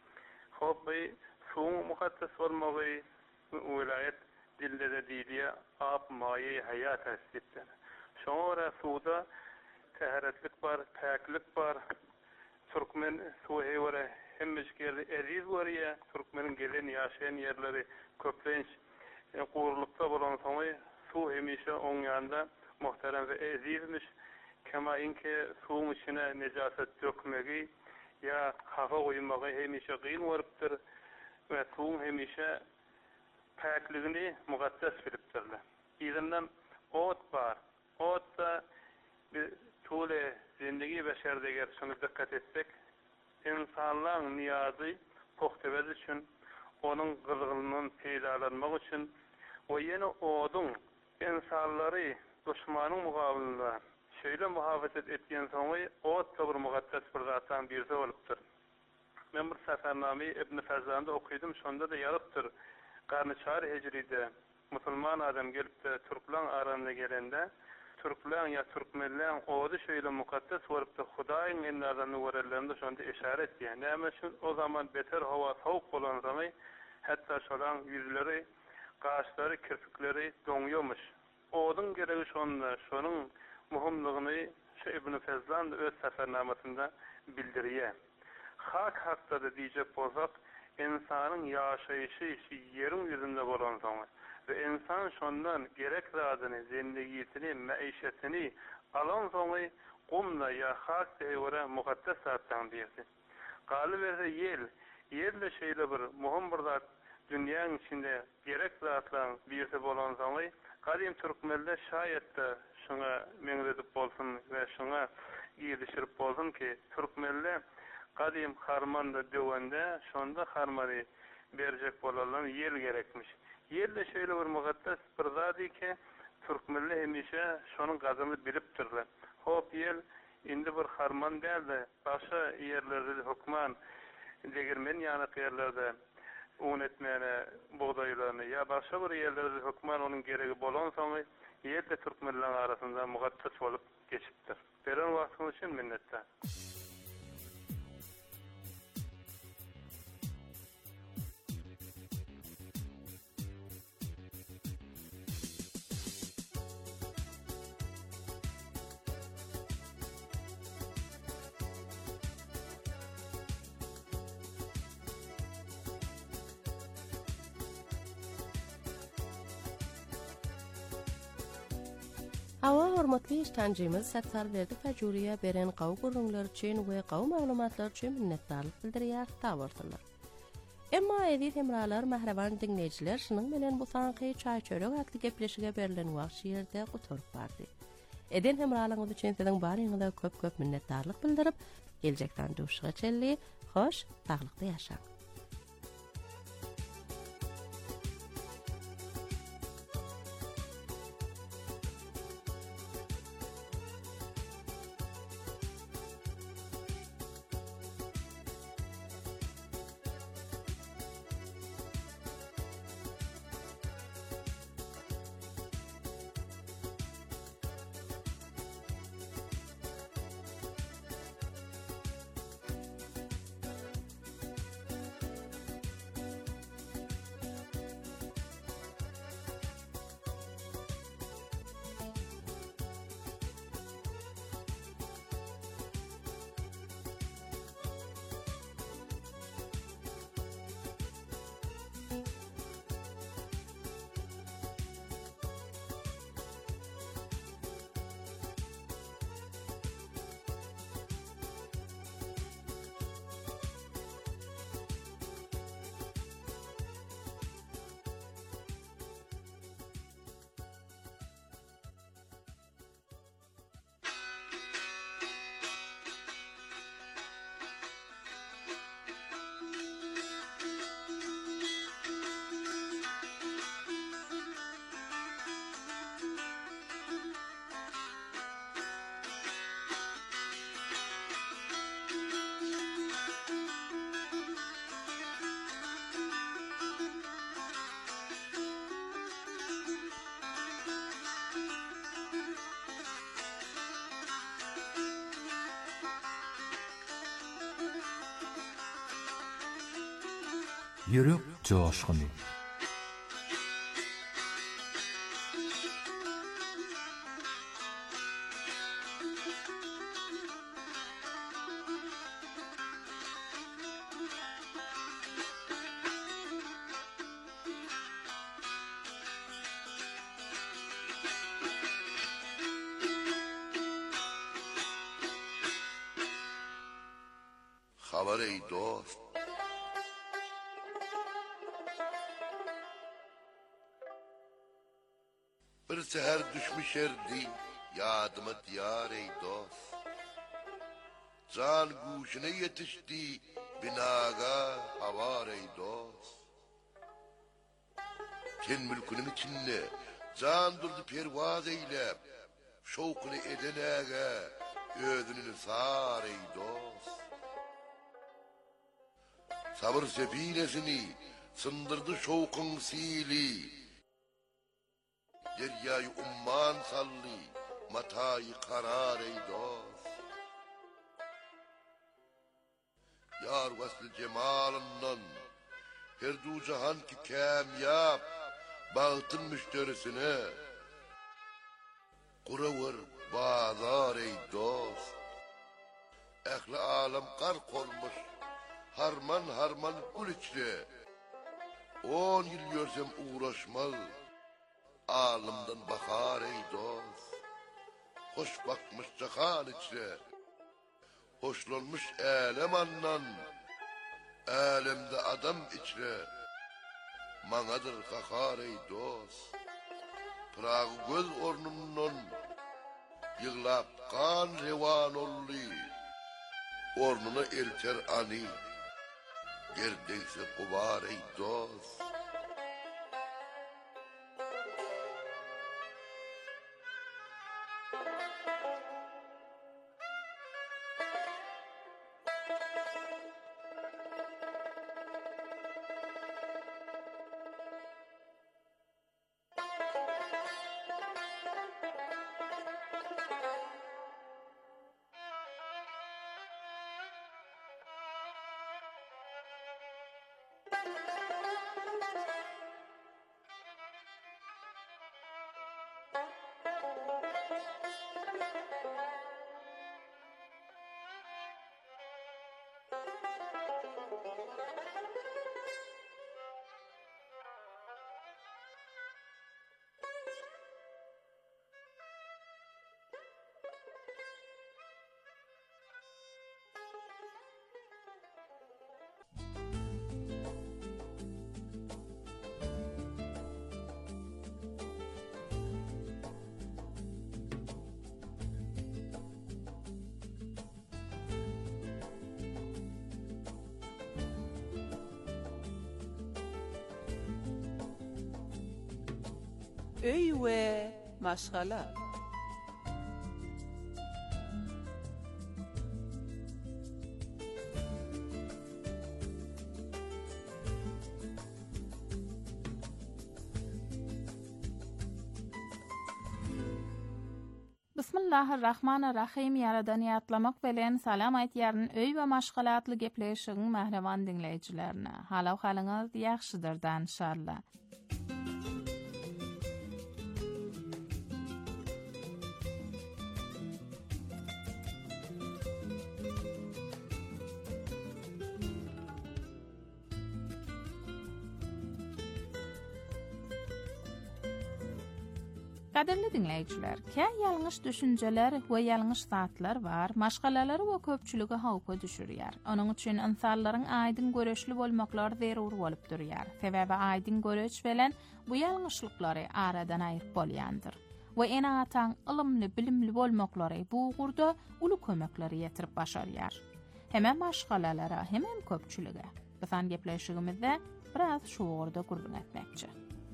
Hop bu su mukaddes bolmagy wilayet dillere diýdiýär, ap maýy hayat hasletler. Şoňra suda taharatlyk bar, paklyk bar. Türkmen su hewara hemmeşgeri eriz warya, Türkmeniň gelen ýaşaýan ýerleri köplenç gurulukda bolan soňy su hemişe oň ýanda muhterem we ezizmiş. Kema inke suwun içine nejaset dökmegi ya hafa goýmagy hemişe gyn bolypdyr we suwun hemişe pakligini mukaddes bilipdirler. Ýa-da ot bar. Ot da bir tule zindigi beşerdege şunu dikkat etsek, insanlaryň niýazy pohtabez üçin, onuň gyzgynynyň peýdalanmagy üçin o ýene odun insanlary düşmanyň mugabylynda şeýle muhafazat etýän soňy ot da bir mukaddes bir zatdan birse bolupdyr. Men bir Sefername İbn Fezlan'da okuydum, şonda da yazıptır. Garnıçar Hecri'de musulman adam gelip de Türklan aranına gelende Türklan ya Türkmenlen oğdu şöyle mukaddes varıp da Hudaýyň enlerden wörellerinde şonda işaret diýen. Näme şun o zaman beter hava soğuk bolan zaman hatta şolan yüzleri, gaşları, kirpikleri doňýarmış. Oğdun geregi şonda, şonun muhimligini şu İbn Fezlan öz Sefernamasında bildirýär. Hak hakda da diýjek bolsak, insanın yaşayışı yerin yüzünde bolan zaman ve insan şondan gerek zadyny, zendigisini, maişetini alan zaman gumla ya hak devre mukaddes zatdan birdi. Galy berse yel, yerle şeýle bir muhim bir zat dünýäň içinde gerek zatlan birse bolan zaman gadim türkmenler şaýatda şuna meňzedip bolsun ve şuna ýetişirip bolsun ki türkmenler Kadim harmanda dövende, şonda harmany berjek bolan yer gerekmiş. Yerle şöyle bir mukaddes bir zady ki, Türkmenler hemişe şonun gazyny bilipdirler. Hop yer indi bir harman däldi, başa yerlerde hukman degirmen ýanyk yerlerde un etmene buğdaýlaryny ya başa bir yerlerde hukman onun geregi bolan soňy ýerde Türkmenler arasynda mukaddes bolup geçipdir. Beren wagtyň üçin minnettar. Hawa hormatly iştancymyz Sattar berdi Fajuriýa beren gaw gurulmalar üçin we gaw maglumatlar üçin minnetdarlyk bildirýär tawardylar. Emma edit hemralar mahraban dinleýijiler şunyň bilen bu sanky çaý-çörek akly gepleşige berilen wagt ýerde guturup bardy. Eden hemralaryňyz üçin siziň baryňyzda köp-köp minnetdarlyk bildirip, geljekden duşga çelli, hoş, taglykda ýaşaň. Yürek coşkuny. Haber ey dost. Bir seher düşmüş erdi, yadıma diyar ey dost. Can guşuna yetişti, binaga havar ey dost. Ten mülkünün içinde, can durdu pervaz eylep, şovkunu edenege, özünü sar ey dost. sabır sefinesini sındırdı şoukun sili. Deryayı umman salli, matayı karar ey dost. Yar vasıl cemalından, her du cahan ki kamyab, bağıtın müşterisine. Kuravır bazar ey dost. Ehli alem kar kolmuş, harman harman gül içre. On yıl görsem uğraşmaz, alımdan bakar ey dost. Hoş bakmış cahan içre, hoşlanmış elem annan, elemde adam içre. Manadır kakar ey dost. Prağı göz ornundan, yığlap kan revan olli. Ornuna elter ani, gerdeyse kubar ey dost. Öy we maşgala. Bismillahirrahmanirrahim. Yaradan yatlamak bilen salam aytýaryn öý we maşgalatly gepleşigiň mähreban dinleýijilerine. Halaw halyňyz ýaxşydyr da inşallah. Kaderli dinleyiciler, kä ýalňyş düşünjeler we ýalňyş zatlar bar, maşgalalary we köpçüligi hawpa düşürýär. Onuň üçin insanlaryň aýdyn göreşli bolmaklar zerur bolup durýar. Sebäbi aýdyn göreş bilen bu ýalňyşlyklary aradan aýryp bolýandyr. We ene atan ilmli, bilimli bolmaklary bu gurda uly kömekleri ýetirip başarýar. Hemem maşgalalara, hemem köpçülige. Bizan gepleşigimizde biraz şu gorda gurbun etmekçi.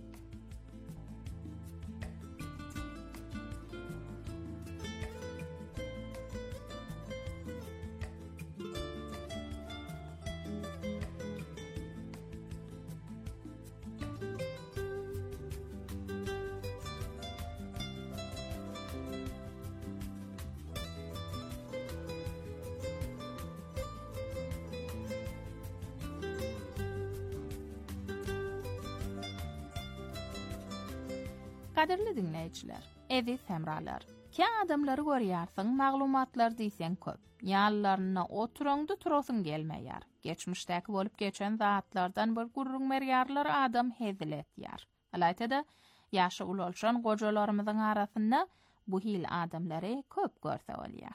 Kaderli dinleyijiler, eziz hemralar. Kä adamlary görýärsiň, maglumatlar diýsen köp. Ýallaryna oturaňdy turasyň gelmeýär. Geçmişdäki bolup geçen zatlardan bir gurrun merýärler adam heziletýär. Alaytada ýaşy ulalşan gojalarymyzyň arasynda bu hil adamlary köp görse bolýar.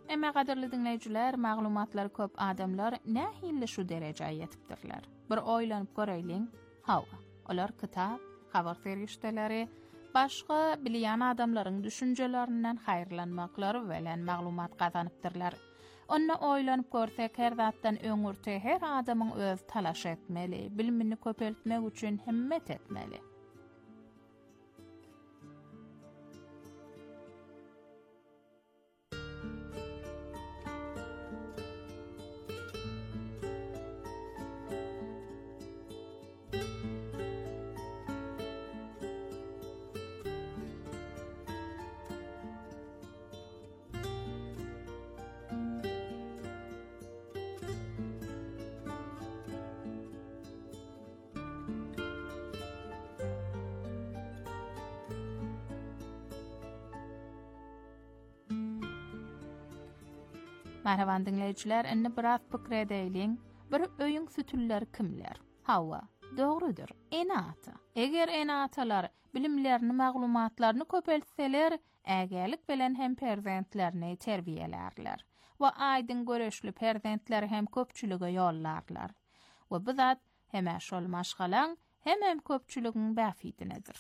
Emma gaderli dinleyijiler, maglumatlar köp adamlar nähille şu derejeye ýetipdirler. Bir oýlanyp göreýliň, hawa. Olar kitap, habar ferişdeleri, başga bilýän adamlaryň düşünjelerinden haýyrlanmaklary bilen maglumat gazanypdyrlar. Onna oýlanyp görsek her zatdan öňürte her adamyň öz talaş etmeli, bilimini köpeltmek üçin himmet etmeli. Merhaban dinleyijiler, enne biraz pikir edeýliň. Bir öýüň sütülleri kimler? Hawa. Dogrudur. Enata. Eger enatalar bilimlerini, maglumatlaryny köpeltseler, ägelik bilen hem perzentlerini terbiýelerler. Wa aýdyn göreşli perzentler hem köpçülüge ýollarlar. Wa bu zat hem şol maşgalaň hem hem köpçülügiň bäfidinedir.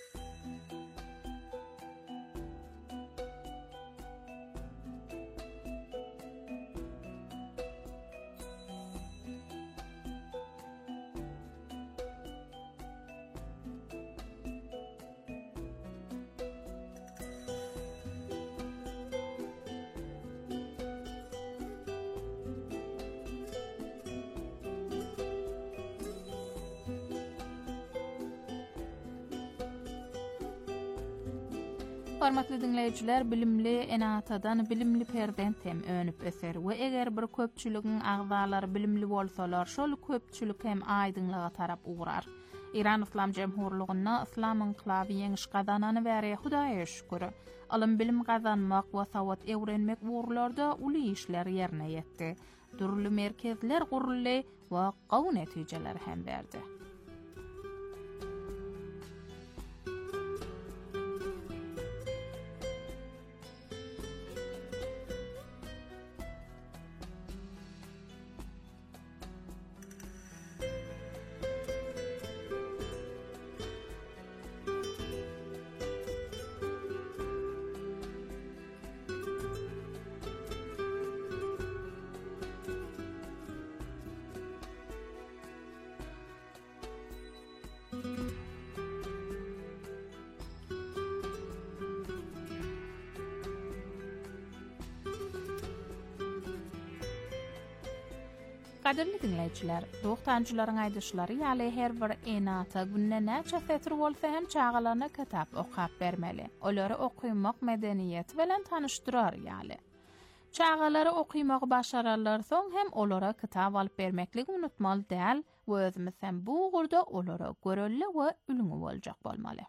Hormatly dinleyijiler, bilimli enatadan bilimli perdent hem önüp öser we eger bir köpçüligiň agzalary bilimli bolsalar, şol köpçülik hem aýdynlyga tarap uğrar. İran İslam Cemhurlugyna İslam inqilaby ýeňiş gazanany bäri Hudaýa şükür. Alym bilim gazanmak we sawat öwrenmek uğurlarda uly işler ýerine ýetdi. Durly merkezler gurully we gowy netijeler hem berdi. Kadirli dinleyijiler, doktanjylaryň aýdyşlary ýaly her bir enata günne näçe setr bolsa hem çağalaryna kitap okap bermeli. Olary okuýmak medeniýet bilen tanışdyrar ýaly. Çağalary okuýmagy başararlar soň hem olara kitap alyp bermekligi unutmaly däl we özümiz hem bu gurda olara görelli we ülüňi boljak bolmaly.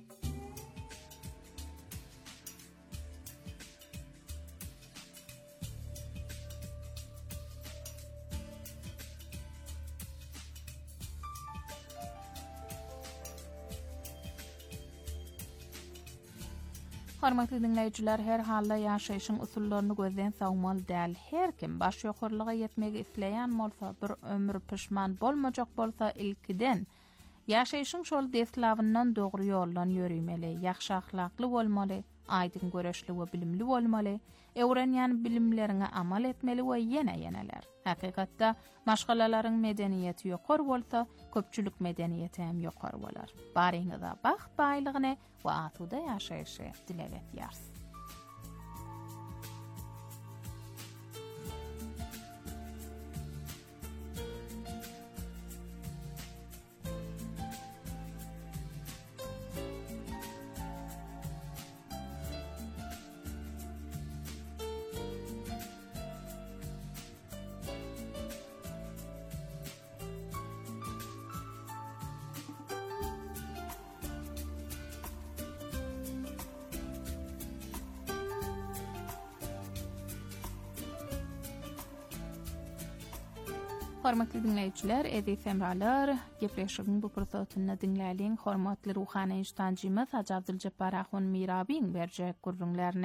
Hormatly dinleyijiler, her halda ýaşaýyşyň usullaryny gözden sagmaly däl. Her kim baş ýokurlyga ýetmegi isleýän bolsa, bir ömür pişman bolmajak bolsa ilkiden ýaşaýyşyň şol deslawyndan dogry ýoldan ýörýmeli, ýaxşy ahlakly bolmaly, aýdyn göreşli we bilimli bolmaly, öwrenýän bilimlerine amal etmeli we ýene-ýeneler. Hakykatda maşgalalaryň medeniýeti ýokary bolsa, köpçülük medeniýeti hem ýokary bolar. Baryňyza baxt baýlygyny we atuda ýaşaýyşy dilek etýäris. Hormatly dinleyijiler, edi femralar, gepleşigiň bu pursatyny dinläliň hormatly ruhany iştanjymyz Hacı Abdyljabar Ahun Mirabiň berjek gurrunlaryny.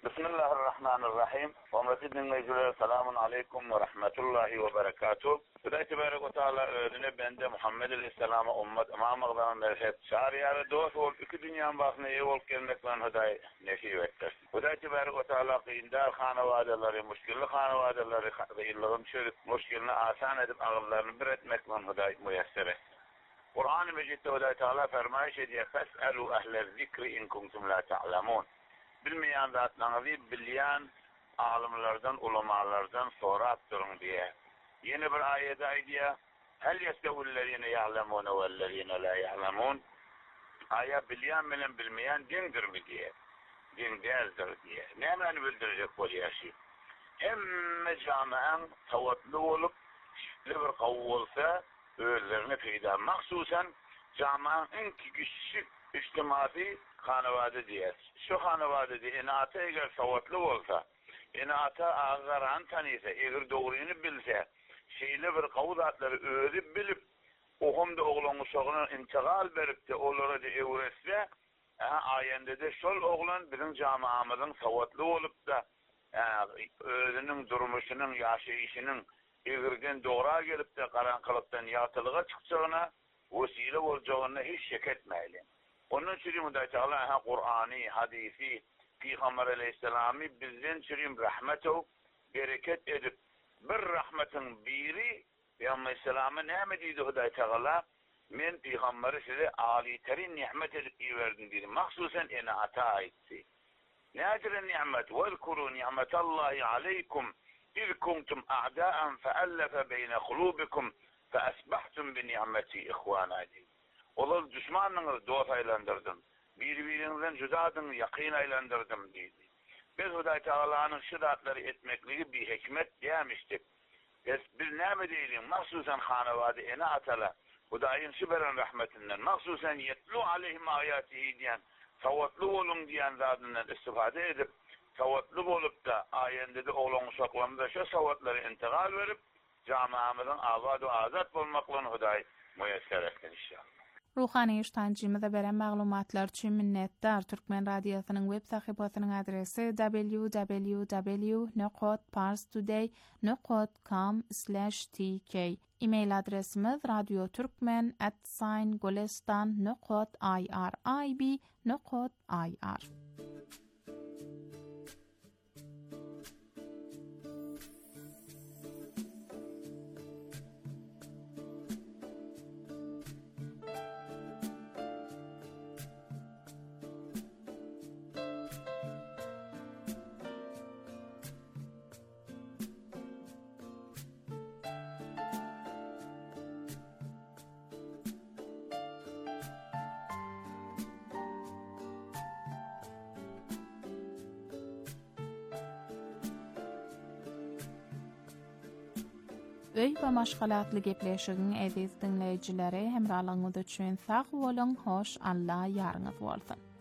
Bismillahirrahmanirrahim. Hürmetli dinleyiciler, selamun aleyküm ve rahmetullahi ve berekatuhu. Hüdayi Tebarek ve Teala öğrene bende Muhammed Aleyhisselam'a ummet imamıqdan merhet şariyarı dost ol, iki dünyanın bakına ev olup gelmekten Hüdayi neşiv ettir. Hüdayi Tebarek ve Teala kıyındar hanavadeleri, müşkilli hanavadeleri, kıyınlığın çörük, müşkilini asan edip ağıllarını bir etmekten Hüdayi müyesser et. Kur'an-ı Mecid'de Hüdayi Teala fermayış ediyor, fes'elu ehler zikri in kuntum la ta'lamun. Bilmeyen zatlarınızı bilyen alimlerden, ulamalardan sorat durun diye. Yeni bir ayette aydiye hel yestevüllezine ya'lemune vellezine la ya'lemun. Aya bilyen bilen bilmeyen dindir mi diye. Din değildir diye. Ne mani bildirecek bu yaşı? Hem camian tavatlı olup şifli bir kavulsa öğürlerini peyda. Maksusen camian en küçük içtimai hanavade diye. Şu hanavade diye inata eğer savatlı olsa, inata ağıran tanıysa, eğer doğruyunu bilse, şeyli bir kavuzatları öğrip bilip, oğumda oğlanı soğuna intikal verip de onlara da evresle, ayende de şol oğlan bizim camiamızın savatlı olup da özünün durmuşunun, yaşayışının eğirgen doğruğa gelip de karanlıktan yatılığa çıkacağına, vesile olacağına hiç şek etmeyelim. Onun için Hüdayi Teala Kur'ani, hadisi, Peygamber Aleyhisselam'ı bizden çürüyüm rahmetu bereket edip bir rahmetin biri Peygamber Aleyhisselam'a ne mi dedi Hüdayi Teala? Men Peygamber'i size âli-terin nimet edip iyi verdim dedi. Maksusen ene ata etti. Nedir nimet? Velkuru nimetallahi aleykum iz kuntum a'da'an fe'allefe beyne kulubikum fe'asbahtum bi nimeti ihvana dedi. Olar düşmanınız dost aylandırdım. Birbirinizden cüdadın yakın aylandırdım dedi. Biz Hüdayi Teala'nın şidatları etmekliği bir hikmet demiştik. Biz, biz ne mi diyelim? Mahsusen hanavadi ene atala. Hüdayi'nin süberen rahmetinden. Mahsusen yetlu aleyhim ayatihi diyen, savatlı olun diyen zadından istifade edip, savatlı olup da ayende de oğlunu saklamda şu savatları intikal verip, camiamızın azad ve azat olmakla Hüdayi müyesser etsin inşallah. Ruhani iştancımıza beren maglumatlar üçün minnettar. Türkmen Radyosu'nun web sahipasynyň adresi w w w nokta parstoday nokta com slash t k. E-mail adresimiz radioturkmen at golestan nokta i r i b nokta i r. Öy we maşgalatly gepleşigiň eziz dinleýijileri hemrallygyňyz üçin sag bolun, hoş Allah ýarňyz bolsun.